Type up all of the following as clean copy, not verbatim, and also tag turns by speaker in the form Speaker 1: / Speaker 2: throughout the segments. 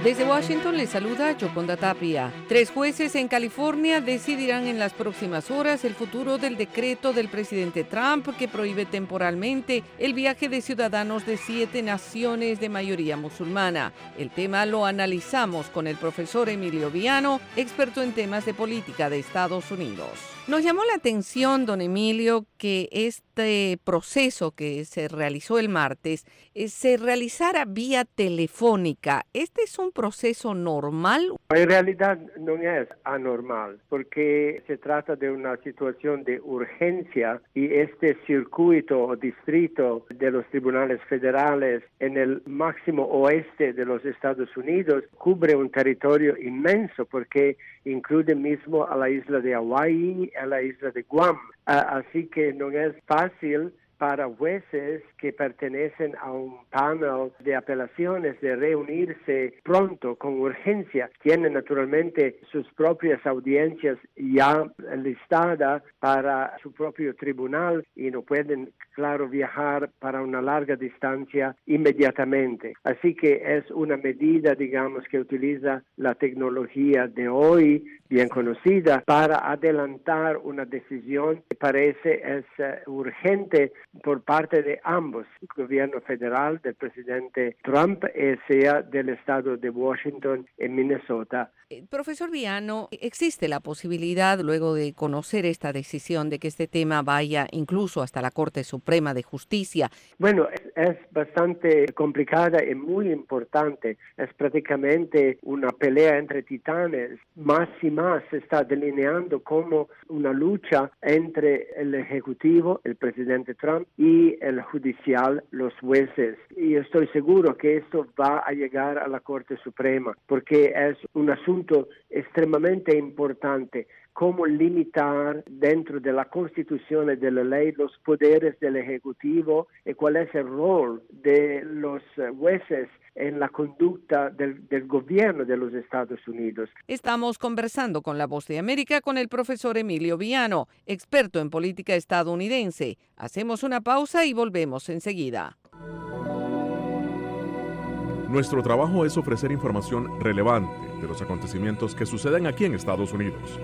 Speaker 1: Desde Washington les saluda Yoconda Tapia. 3 jueces en California decidirán en las próximas horas el futuro del decreto del presidente Trump que prohíbe temporalmente el viaje de ciudadanos de 7 naciones de mayoría musulmana. El tema lo analizamos con el profesor Emilio Viano, experto en temas de política de Estados Unidos. Nos llamó la atención, don Emilio, que este proceso que se realizó el martes se realizara vía telefónica. ¿Este es un proceso normal?
Speaker 2: En realidad no es anormal, porque se trata de una situación de urgencia y este circuito o distrito de los tribunales federales en el máximo oeste de los Estados Unidos cubre un territorio inmenso porque incluye mismo a la isla de Hawái, a la isla de Guam. Así que no es fácil para jueces que pertenecen a un panel de apelaciones de reunirse pronto, con urgencia. Tienen naturalmente sus propias audiencias ya listadas para su propio tribunal y no pueden, claro, viajar para una larga distancia inmediatamente. Así que es una medida, digamos, que utiliza la tecnología de hoy, bien conocida, para adelantar una decisión que parece es urgente por parte de ambos, el gobierno federal del presidente Trump, sea del estado de Washington en Minnesota.
Speaker 1: Profesor Viano, ¿existe la posibilidad, luego de conocer esta decisión, de que este tema vaya incluso hasta la Corte Suprema de Justicia?
Speaker 2: Bueno, es bastante complicada y muy importante. Es prácticamente una pelea entre titanes. Más y más se está delineando como una lucha entre el Ejecutivo, el presidente Trump, y el judicial, los jueces. Y estoy seguro que esto va a llegar a la Corte Suprema, porque es un asunto extremadamente importante. Cómo limitar dentro de la Constitución y de la ley los poderes del Ejecutivo y cuál es el rol de los jueces en la conducta del gobierno de los Estados Unidos.
Speaker 1: Estamos conversando con La Voz de América con el profesor Emilio Viano, experto en política estadounidense. Hacemos una pausa y volvemos enseguida.
Speaker 3: Nuestro trabajo es ofrecer información relevante de los acontecimientos que suceden aquí en Estados Unidos.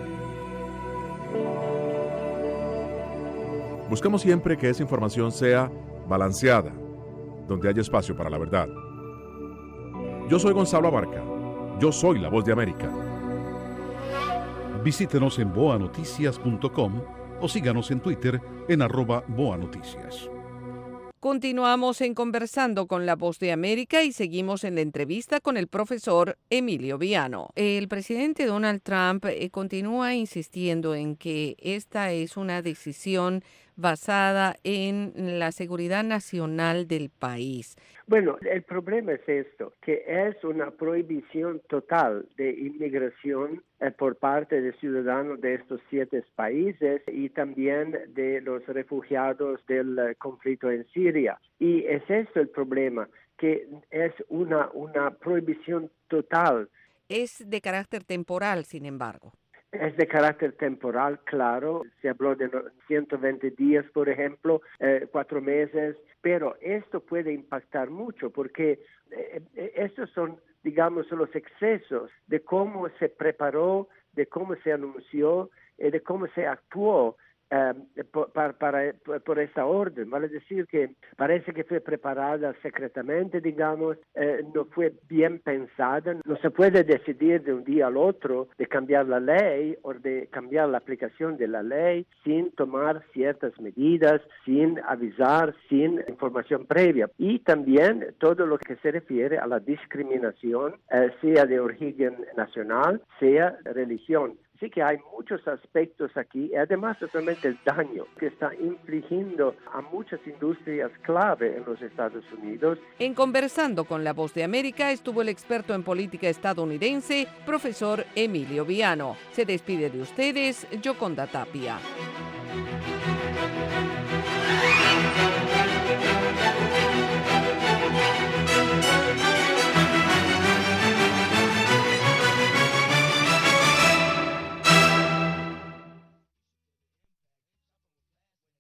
Speaker 3: Buscamos siempre que esa información sea balanceada, donde haya espacio para la verdad. Yo soy Gonzalo Abarca. Yo soy La Voz de América.
Speaker 4: Visítenos en boanoticias.com o síganos en Twitter en @boanoticias.
Speaker 1: Continuamos en Conversando con La Voz de América y seguimos en la entrevista con el profesor Emilio Viano. El presidente Donald Trump continúa insistiendo en que esta es una decisión basada en la seguridad nacional del país.
Speaker 2: Bueno, el problema es esto, que es una prohibición total de inmigración por parte de ciudadanos de estos 7 países y también de los refugiados del conflicto en Siria. Y es esto el problema, que es una prohibición total.
Speaker 1: Es de carácter temporal, sin embargo.
Speaker 2: Es de carácter temporal, claro. Se habló de 120 días, por ejemplo, 4 meses, pero esto puede impactar mucho porque estos son, digamos, los excesos de cómo se preparó, de cómo se anunció y de cómo se actuó por esta orden. Vale decir que parece que fue preparada secretamente, digamos, no fue bien pensada. No se puede decidir de un día al otro de cambiar la ley o de cambiar la aplicación de la ley sin tomar ciertas medidas, sin avisar, sin información previa. Y también todo lo que se refiere a la discriminación, sea de origen nacional, sea de religión. Así que hay muchos aspectos aquí y además totalmente el daño que está infligiendo a muchas industrias clave en los Estados Unidos.
Speaker 1: En Conversando con La Voz de América estuvo el experto en política estadounidense, profesor Emilio Viano. Se despide de ustedes, Yoconda Tapia.